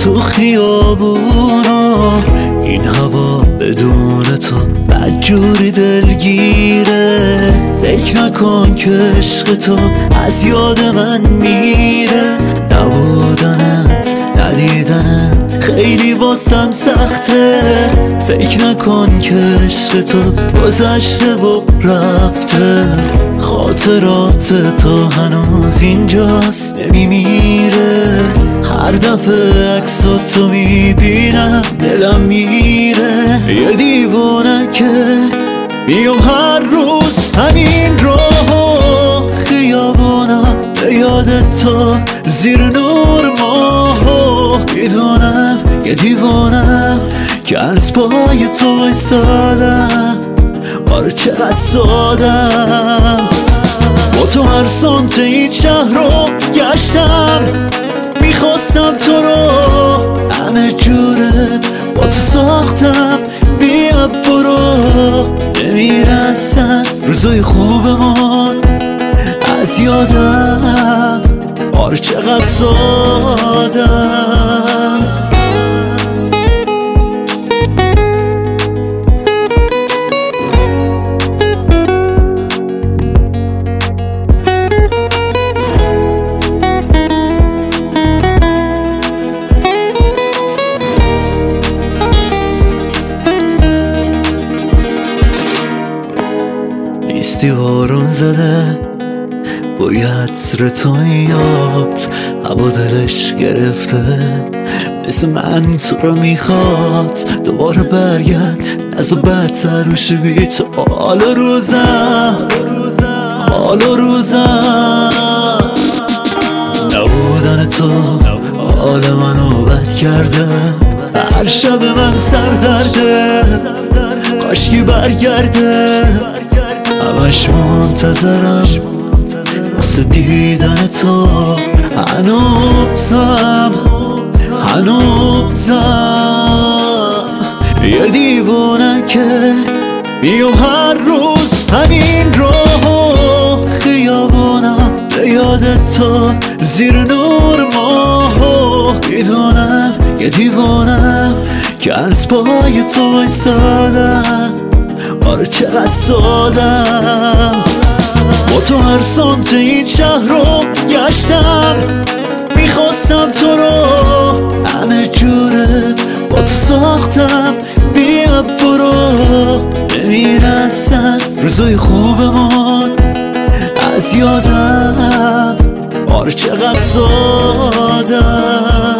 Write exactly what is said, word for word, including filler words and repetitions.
تو خیابونا، این هوا بدون تو بدجوری دلگیره. فکر نکن که عشق تو از یاد من میره. نبودنت ندیدنت خیلی واسم سخته. فکر نکن که عشق تو گذشته و رفته. خاطرات تو هنوز اینجاست نمیمیره. هر دفعه عکسو تو میبینم دلم میره. یه دیوونه که میام هر روز همین راه خیابونم به یاد تو زیر نور ماه. میدونم یه دیوونم که از پای تو ایستادم. آره چقدر سادم. با تو هر سانت این شهر رو گشتم. میخواستم تو رو همه جوره با تو ساختم. بیا برو نمیرسن روزای خوبمون از یادم. آره چقدر سادم. نیستی بارون زده با یه عطر تو یاد. هوا دلش گرفته مثل من تو رو میخواد. دوباره برگرد نزا بدتر روشی بی تو. حال و روزم حال و روزم نبودن تو حال منو بد کرده. هر شب من سر درده کاشکی برگرده. همش منتظرم واسه دیدن تو. هنوزم هنوزم یه دیوونه که میام هر روز همین راه خیابونم به یاد تو زیر نور ماه. میدونم یه دیوونم که از پای تو ایستادم. آره چقدر سادم. با تو هر سانت این شهر رو گشتم. میخواستم تو رو همه جوره با تو ساختم. بیا برو نمیرسن روزای خوبمون از یادم. آره چقدر سادم.